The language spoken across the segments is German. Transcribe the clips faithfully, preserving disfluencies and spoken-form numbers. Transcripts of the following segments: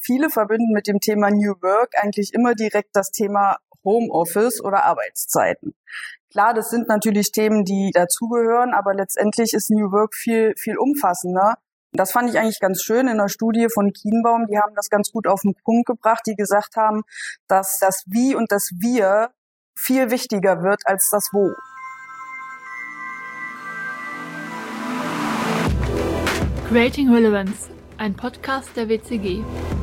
viele verbinden mit dem Thema New Work eigentlich immer direkt das Thema Homeoffice oder Arbeitszeiten. Klar, das sind natürlich Themen, die dazugehören, aber letztendlich ist New Work viel, viel umfassender. Und das fand ich eigentlich ganz schön in der Studie von Kienbaum. Die haben das ganz gut auf den Punkt gebracht, die gesagt haben, dass das Wie und das Wir viel wichtiger wird als das Wo. Creating Relevance, ein Podcast der W C G.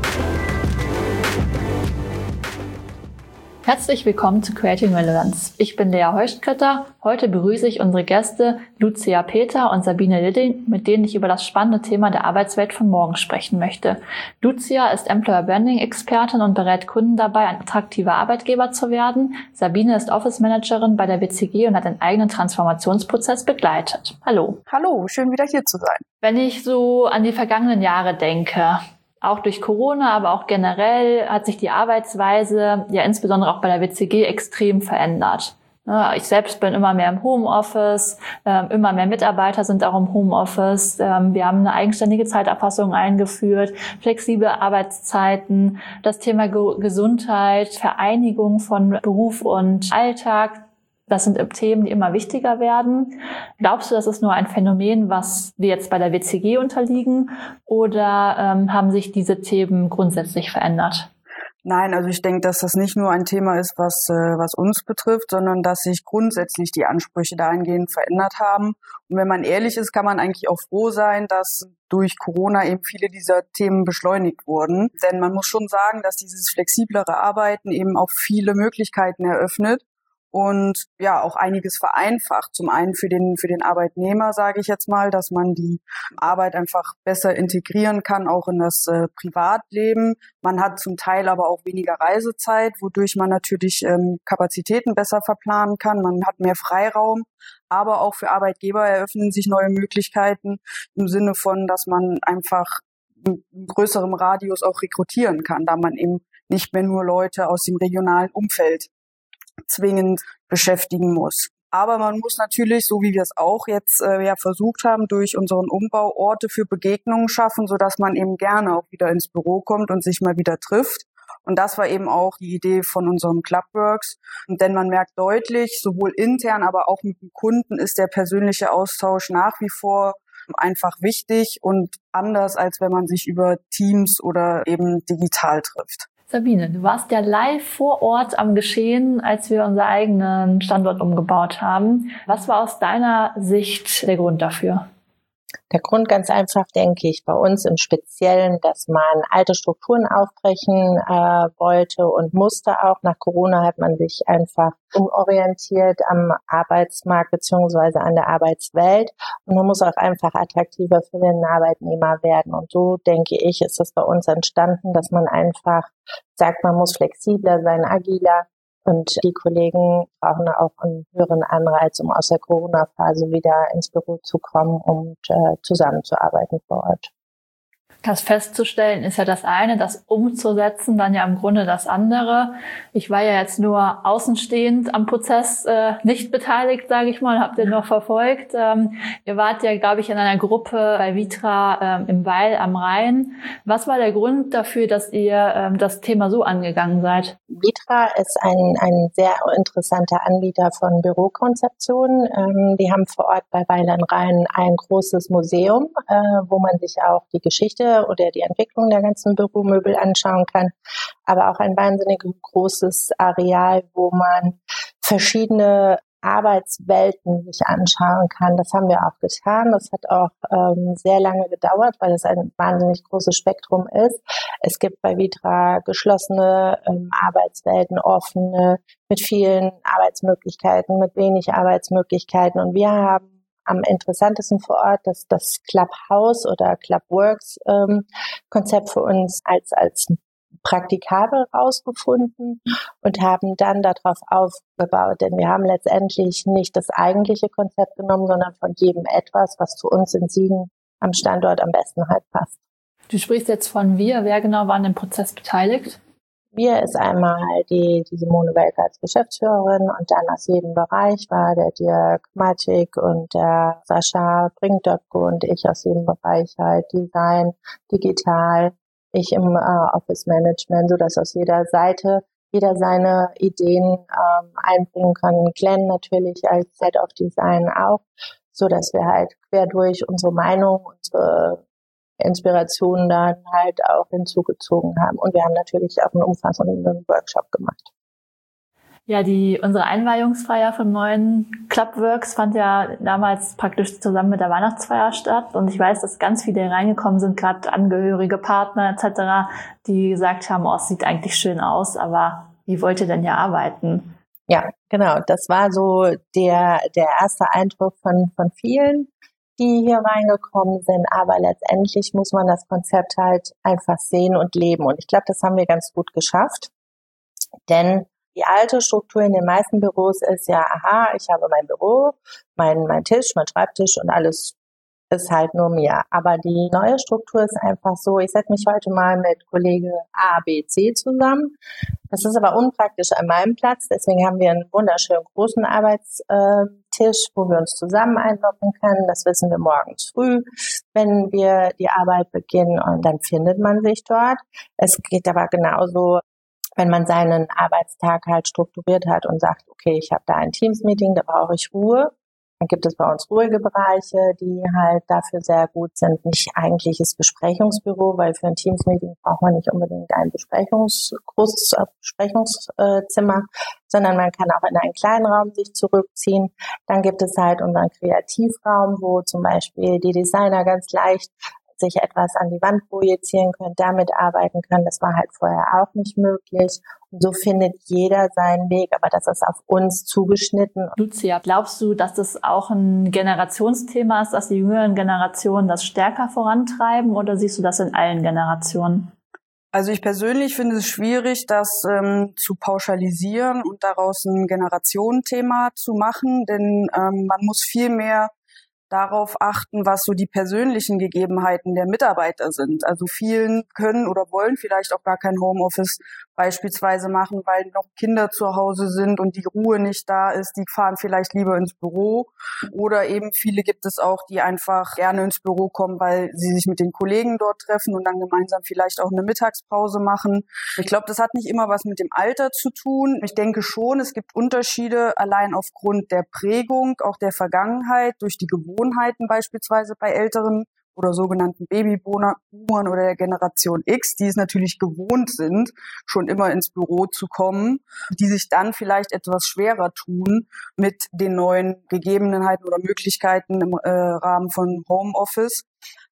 Herzlich willkommen zu Creating Relevance. Ich bin Lea Heuschtkötter. Heute begrüße ich unsere Gäste Lucia Peter und Sabine Lidding, mit denen ich über das spannende Thema der Arbeitswelt von morgen sprechen möchte. Lucia ist Employer Branding Expertin und berät Kunden dabei, ein attraktiver Arbeitgeber zu werden. Sabine ist Office Managerin bei der W C G und hat einen eigenen Transformationsprozess begleitet. Hallo. Hallo, schön wieder hier zu sein. Wenn ich so an die vergangenen Jahre denke, auch durch Corona, aber auch generell hat sich die Arbeitsweise, ja insbesondere auch bei der W C G, extrem verändert. Ich selbst bin immer mehr im Homeoffice, immer mehr Mitarbeiter sind auch im Homeoffice. Wir haben eine eigenständige Zeiterfassung eingeführt, flexible Arbeitszeiten, das Thema Gesundheit, Vereinigung von Beruf und Alltag. Das sind Themen, die immer wichtiger werden. Glaubst du, das ist nur ein Phänomen, was wir jetzt bei der W C G unterliegen, oder ähm, haben sich diese Themen grundsätzlich verändert? Nein, also ich denke, dass das nicht nur ein Thema ist, was äh, was uns betrifft, sondern dass sich grundsätzlich die Ansprüche dahingehend verändert haben. Und wenn man ehrlich ist, kann man eigentlich auch froh sein, dass durch Corona eben viele dieser Themen beschleunigt wurden. Denn man muss schon sagen, dass dieses flexiblere Arbeiten eben auch viele Möglichkeiten eröffnet und ja auch einiges vereinfacht. Zum einen für den für den Arbeitnehmer, sage ich jetzt mal, dass man die Arbeit einfach besser integrieren kann, auch in das äh, Privatleben. Man hat zum Teil aber auch weniger Reisezeit, wodurch man natürlich ähm, Kapazitäten besser verplanen kann. Man hat mehr Freiraum, aber auch für Arbeitgeber eröffnen sich neue Möglichkeiten im Sinne von, dass man einfach in größerem Radius auch rekrutieren kann, da man eben nicht mehr nur Leute aus dem regionalen Umfeld zwingend beschäftigen muss. Aber man muss natürlich, so wie wir es auch jetzt äh, ja versucht haben, durch unseren Umbau Orte für Begegnungen schaffen, sodass man eben gerne auch wieder ins Büro kommt und sich mal wieder trifft. Und das war eben auch die Idee von unserem Clubworks. Und denn man merkt deutlich, sowohl intern, aber auch mit dem Kunden ist der persönliche Austausch nach wie vor einfach wichtig und anders, als wenn man sich über Teams oder eben digital trifft. Sabine, du warst ja live vor Ort am Geschehen, als wir unseren eigenen Standort umgebaut haben. Was war aus deiner Sicht der Grund dafür? Der Grund ganz einfach, denke ich, bei uns im Speziellen, dass man alte Strukturen aufbrechen äh, wollte und musste auch. Nach Corona hat man sich einfach umorientiert am Arbeitsmarkt beziehungsweise an der Arbeitswelt. Und man muss auch einfach attraktiver für den Arbeitnehmer werden. Und so, denke ich, ist es bei uns entstanden, dass man einfach sagt, man muss flexibler sein, agiler. Und die Kollegen brauchen auch einen höheren Anreiz, um aus der Corona-Phase wieder ins Büro zu kommen und äh, zusammenzuarbeiten vor Ort. Das festzustellen ist ja das eine, das umzusetzen dann ja im Grunde das andere. Ich war ja jetzt nur außenstehend am Prozess, äh, nicht beteiligt, sage ich mal, habt ihr noch verfolgt. Ähm, ihr wart ja, glaube ich, in einer Gruppe bei Vitra ähm, im Weil am Rhein. Was war der Grund dafür, dass ihr ähm, das Thema so angegangen seid? Vitra ist ein, ein sehr interessanter Anbieter von Bürokonzeptionen. Ähm, die haben vor Ort bei Weil am Rhein ein großes Museum, äh, wo man sich auch die Geschichte oder die Entwicklung der ganzen Büromöbel anschauen kann, aber auch ein wahnsinnig großes Areal, wo man verschiedene Arbeitswelten sich anschauen kann. Das haben wir auch getan. Das hat auch ähm, sehr lange gedauert, weil es ein wahnsinnig großes Spektrum ist. Es gibt bei Vitra geschlossene ähm, Arbeitswelten, offene, mit vielen Arbeitsmöglichkeiten, mit wenig Arbeitsmöglichkeiten. Und wir haben am interessantesten vor Ort das, das Clubhouse oder Clubworks ähm, Konzept für uns als, als praktikabel rausgefunden und haben dann darauf aufgebaut, denn wir haben letztendlich nicht das eigentliche Konzept genommen, sondern von jedem etwas, was zu uns in Siegen am Standort am besten halt passt. Du sprichst jetzt von wir. Wer genau war an dem Prozess beteiligt? Wir ist einmal die, die Simone Welke als Geschäftsführerin und dann aus jedem Bereich war der Dirk Matic und der Sascha Brinkdöpke und ich aus jedem Bereich halt Design, Digital, ich im äh, Office Management, so dass aus jeder Seite jeder seine Ideen ähm, einbringen kann. Glenn natürlich als Head of Design auch, so dass wir halt quer durch unsere Meinung, unsere Inspirationen dann halt auch hinzugezogen haben. Und wir haben natürlich auch einen umfassenden Workshop gemacht. Ja, die, unsere Einweihungsfeier vom neuen Clubworks fand ja damals praktisch zusammen mit der Weihnachtsfeier statt. Und ich weiß, dass ganz viele reingekommen sind, gerade Angehörige, Partner et cetera, die gesagt haben, oh, es sieht eigentlich schön aus, aber wie wollt ihr denn hier arbeiten? Ja, genau. Das war so der, der erste Eindruck von, von vielen, die hier reingekommen sind. Aber letztendlich muss man das Konzept halt einfach sehen und leben. Und ich glaube, das haben wir ganz gut geschafft. Denn die alte Struktur in den meisten Büros ist ja, aha, ich habe mein Büro, mein, mein Tisch, mein Schreibtisch und alles ist halt nur mir. Aber die neue Struktur ist einfach so, ich setze mich heute mal mit Kollege A, B, C zusammen. Das ist aber unpraktisch an meinem Platz. Deswegen haben wir einen wunderschönen großen Arbeitstisch, wo wir uns zusammen einloggen können. Das wissen wir morgens früh, wenn wir die Arbeit beginnen. Und dann findet man sich dort. Es geht aber genauso, wenn man seinen Arbeitstag halt strukturiert hat und sagt, okay, ich habe da ein Teams-Meeting, da brauche ich Ruhe. Dann gibt es bei uns ruhige Bereiche, die halt dafür sehr gut sind. Nicht eigentliches Besprechungsbüro, weil für ein Teams-Meeting braucht man nicht unbedingt ein Besprechungs großes Besprechungszimmer, sondern man kann auch in einen kleinen Raum sich zurückziehen. Dann gibt es halt unseren Kreativraum, wo zum Beispiel die Designer ganz leicht sich etwas an die Wand projizieren können, damit arbeiten können. Das war halt vorher auch nicht möglich. Und so findet jeder seinen Weg, aber das ist auf uns zugeschnitten. Lucia, glaubst du, dass das auch ein Generationsthema ist, dass die jüngeren Generationen das stärker vorantreiben, oder siehst du das in allen Generationen? Also ich persönlich finde es schwierig, das ähm, zu pauschalisieren und daraus ein Generationenthema zu machen, denn ähm, man muss viel mehr darauf achten, was so die persönlichen Gegebenheiten der Mitarbeiter sind. Also vielen können oder wollen vielleicht auch gar kein Homeoffice beispielsweise machen, weil noch Kinder zu Hause sind und die Ruhe nicht da ist. Die fahren vielleicht lieber ins Büro. Oder eben viele gibt es auch, die einfach gerne ins Büro kommen, weil sie sich mit den Kollegen dort treffen und dann gemeinsam vielleicht auch eine Mittagspause machen. Ich glaube, das hat nicht immer was mit dem Alter zu tun. Ich denke schon, es gibt Unterschiede allein aufgrund der Prägung, auch der Vergangenheit, durch die Gewohnheiten beispielsweise bei älteren oder sogenannten Babyboomern oder der Generation X, die es natürlich gewohnt sind, schon immer ins Büro zu kommen, die sich dann vielleicht etwas schwerer tun mit den neuen Gegebenheiten oder Möglichkeiten im äh, Rahmen von Homeoffice.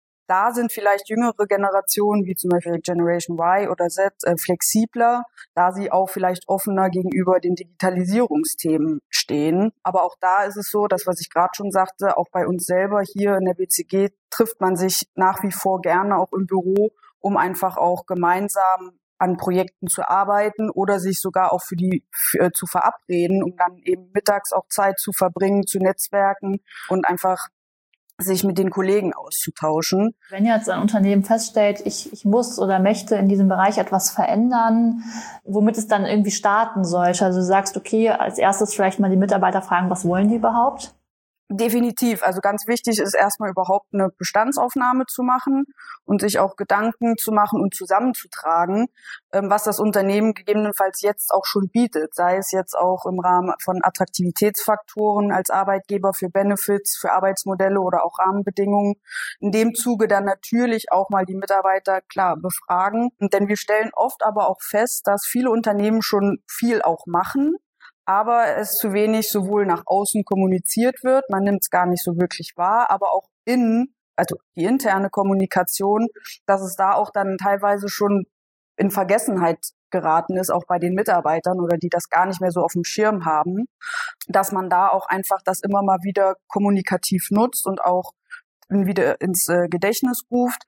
Da sind vielleicht jüngere Generationen, wie zum Beispiel Generation Y oder Z, äh, flexibler, da sie auch vielleicht offener gegenüber den Digitalisierungsthemen stehen. Aber auch da ist es so, dass, was ich gerade schon sagte, auch bei uns selber hier in der B C G trifft man sich nach wie vor gerne auch im Büro, um einfach auch gemeinsam an Projekten zu arbeiten oder sich sogar auch für die für, zu verabreden, um dann eben mittags auch Zeit zu verbringen, zu netzwerken und einfach sich mit den Kollegen auszutauschen. Wenn jetzt ein Unternehmen feststellt, ich, ich muss oder möchte in diesem Bereich etwas verändern, womit es dann irgendwie starten sollte. Also du sagst, okay, als erstes vielleicht mal die Mitarbeiter fragen, was wollen die überhaupt? Definitiv. Also ganz wichtig ist erstmal überhaupt eine Bestandsaufnahme zu machen und sich auch Gedanken zu machen und zusammenzutragen, was das Unternehmen gegebenenfalls jetzt auch schon bietet. Sei es jetzt auch im Rahmen von Attraktivitätsfaktoren als Arbeitgeber für Benefits, für Arbeitsmodelle oder auch Rahmenbedingungen. In dem Zuge dann natürlich auch mal die Mitarbeiter klar befragen. Denn wir stellen oft aber auch fest, dass viele Unternehmen schon viel auch machen, aber es zu wenig sowohl nach außen kommuniziert wird, man nimmt es gar nicht so wirklich wahr, aber auch innen, also die interne Kommunikation, dass es da auch dann teilweise schon in Vergessenheit geraten ist, auch bei den Mitarbeitern oder die das gar nicht mehr so auf dem Schirm haben, dass man da auch einfach das immer mal wieder kommunikativ nutzt und auch wieder ins äh, Gedächtnis ruft.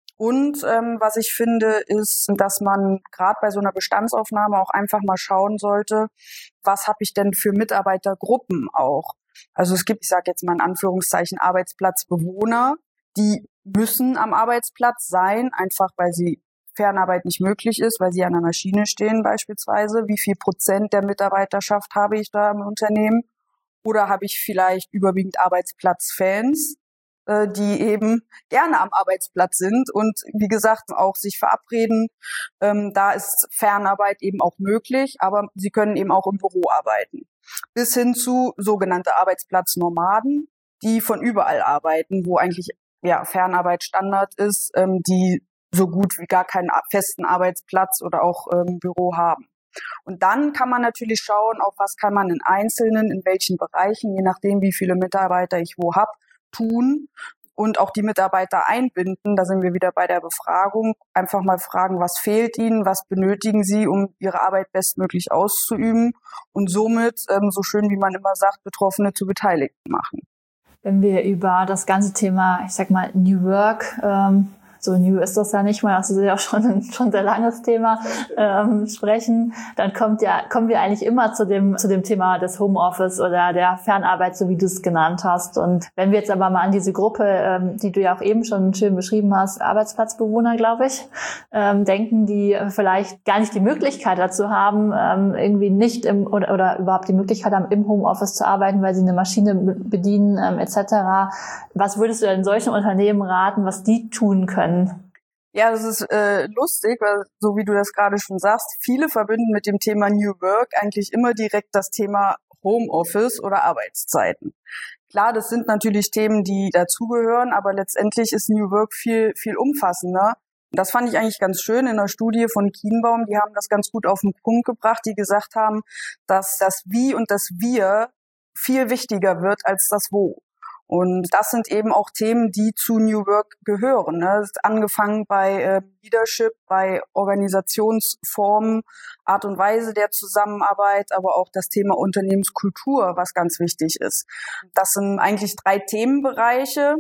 Und ähm, was ich finde, ist, dass man gerade bei so einer Bestandsaufnahme auch einfach mal schauen sollte, was habe ich denn für Mitarbeitergruppen auch. Also es gibt, ich sage jetzt mal in Anführungszeichen, Arbeitsplatzbewohner, die müssen am Arbeitsplatz sein, einfach weil sie Fernarbeit nicht möglich ist, weil sie an der Maschine stehen beispielsweise. Wie viel Prozent der Mitarbeiterschaft habe ich da im Unternehmen? Oder habe ich vielleicht überwiegend Arbeitsplatzfans? die eben gerne am Arbeitsplatz sind und wie gesagt auch sich verabreden. Ähm, da ist Fernarbeit eben auch möglich, aber sie können eben auch im Büro arbeiten. Bis hin zu sogenannte Arbeitsplatznomaden, die von überall arbeiten, wo eigentlich ja Fernarbeit Standard ist, ähm, die so gut wie gar keinen festen Arbeitsplatz oder auch ähm, Büro haben. Und dann kann man natürlich schauen, auf was kann man in einzelnen, in welchen Bereichen, je nachdem, wie viele Mitarbeiter ich wo hab, tun und auch die Mitarbeiter einbinden. Da sind wir wieder bei der Befragung. Einfach mal fragen, was fehlt ihnen, was benötigen sie, um ihre Arbeit bestmöglich auszuüben und somit, ähm, so schön wie man immer sagt, Betroffene zu Beteiligten machen. Wenn wir über das ganze Thema, ich sag mal, New Work, ähm so new ist das ja nicht mal, das ist ja auch schon ein schon sehr langes Thema, ähm, sprechen, dann kommt ja, kommen wir eigentlich immer zu dem, zu dem Thema des Homeoffice oder der Fernarbeit, so wie du es genannt hast. Und wenn wir jetzt aber mal an diese Gruppe, ähm, die du ja auch eben schon schön beschrieben hast, Arbeitsplatzbewohner, glaube ich, ähm, denken, die vielleicht gar nicht die Möglichkeit dazu haben, ähm, irgendwie nicht im, oder, oder überhaupt die Möglichkeit haben, im Homeoffice zu arbeiten, weil sie eine Maschine bedienen, ähm, et cetera. Was würdest du denn solchen Unternehmen raten, was die tun können? Ja, das ist äh, lustig, weil so wie du das gerade schon sagst, viele verbinden mit dem Thema New Work eigentlich immer direkt das Thema Homeoffice oder Arbeitszeiten. Klar, das sind natürlich Themen, die dazugehören, aber letztendlich ist New Work viel viel umfassender. Und das fand ich eigentlich ganz schön in der Studie von Kienbaum. Die haben das ganz gut auf den Punkt gebracht, die gesagt haben, dass das Wie und das Wir viel wichtiger wird als das Wo. Und das sind eben auch Themen, die zu New Work gehören. Ne? Das ist angefangen bei äh, Leadership, bei Organisationsformen, Art und Weise der Zusammenarbeit, aber auch das Thema Unternehmenskultur, was ganz wichtig ist. Das sind eigentlich drei Themenbereiche,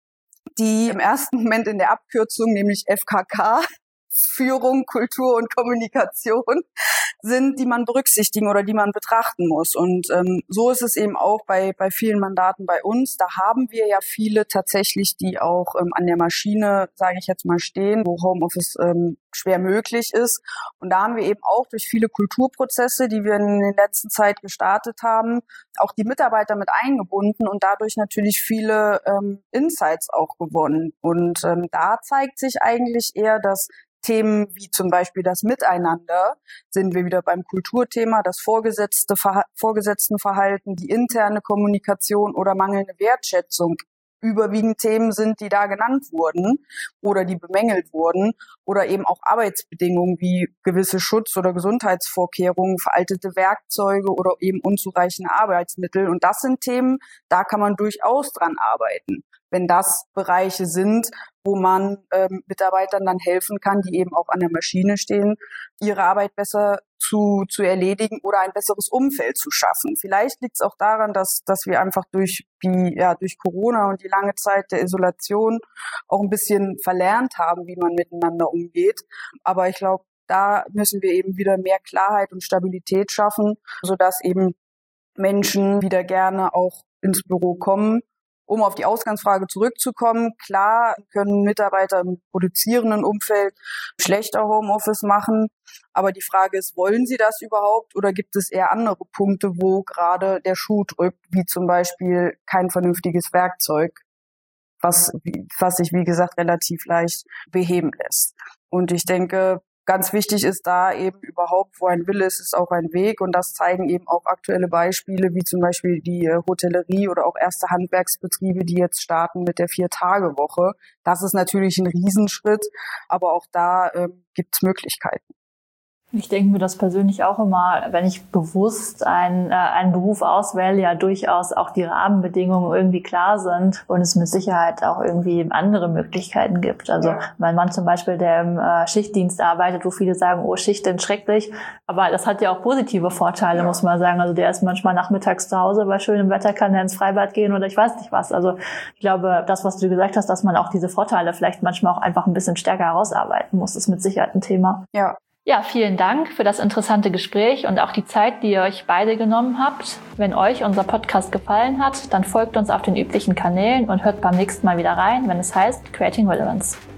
die im ersten Moment in der Abkürzung, nämlich F K K, Führung, Kultur und Kommunikation, sind, die man berücksichtigen oder die man betrachten muss. Und ähm, so ist es eben auch bei bei vielen Mandaten bei uns. Da haben wir ja viele tatsächlich, die auch ähm, an der Maschine, sage ich jetzt mal, stehen, wo Homeoffice ähm, schwer möglich ist. Und da haben wir eben auch durch viele Kulturprozesse, die wir in der letzten Zeit gestartet haben, auch die Mitarbeiter mit eingebunden und dadurch natürlich viele ähm, Insights auch gewonnen. Und ähm, da zeigt sich eigentlich eher, dass Themen wie zum Beispiel das Miteinander, sind wir wieder beim Kulturthema, das vorgesetzte Verha- Vorgesetztenverhalten, die interne Kommunikation oder mangelnde Wertschätzung überwiegend Themen sind, die da genannt wurden oder die bemängelt wurden oder eben auch Arbeitsbedingungen wie gewisse Schutz- oder Gesundheitsvorkehrungen, veraltete Werkzeuge oder eben unzureichende Arbeitsmittel. Und das sind Themen, da kann man durchaus dran arbeiten, wenn das Bereiche sind, wo man ähm, Mitarbeitern dann helfen kann, die eben auch an der Maschine stehen, ihre Arbeit besser zu zu erledigen oder ein besseres Umfeld zu schaffen. Vielleicht liegt es auch daran, dass dass wir einfach durch die ja durch Corona und die lange Zeit der Isolation auch ein bisschen verlernt haben, wie man miteinander umgeht. Aber ich glaube, da müssen wir eben wieder mehr Klarheit und Stabilität schaffen, sodass eben Menschen wieder gerne auch ins Büro kommen. Um auf die Ausgangsfrage zurückzukommen, klar können Mitarbeiter im produzierenden Umfeld schlechter Homeoffice machen, aber die Frage ist, wollen sie das überhaupt oder gibt es eher andere Punkte, wo gerade der Schuh drückt, wie zum Beispiel kein vernünftiges Werkzeug, was, was sich, wie gesagt, relativ leicht beheben lässt. Und ich denke, ganz wichtig ist da eben überhaupt, wo ein Wille ist, ist auch ein Weg. Und das zeigen eben auch aktuelle Beispiele, wie zum Beispiel die Hotellerie oder auch erste Handwerksbetriebe, die jetzt starten mit der Vier-Tage-Woche. Das ist natürlich ein Riesenschritt, aber auch da ähm, gibt es Möglichkeiten. Ich denke mir das persönlich auch immer, wenn ich bewusst einen, äh, einen Beruf auswähle, ja durchaus auch die Rahmenbedingungen irgendwie klar sind und es mit Sicherheit auch irgendwie andere Möglichkeiten gibt. Also mein Mann zum Beispiel, der im äh, Schichtdienst arbeitet, wo viele sagen, oh, Schicht ist schrecklich, aber das hat ja auch positive Vorteile, ja. muss man sagen. Also der ist manchmal nachmittags zu Hause, bei schönem Wetter kann er ins Freibad gehen oder ich weiß nicht was. Also ich glaube, das, was du gesagt hast, dass man auch diese Vorteile vielleicht manchmal auch einfach ein bisschen stärker herausarbeiten muss, ist mit Sicherheit ein Thema. Ja. Ja, vielen Dank für das interessante Gespräch und auch die Zeit, die ihr euch beide genommen habt. Wenn euch unser Podcast gefallen hat, dann folgt uns auf den üblichen Kanälen und hört beim nächsten Mal wieder rein, wenn es heißt Creating Relevance.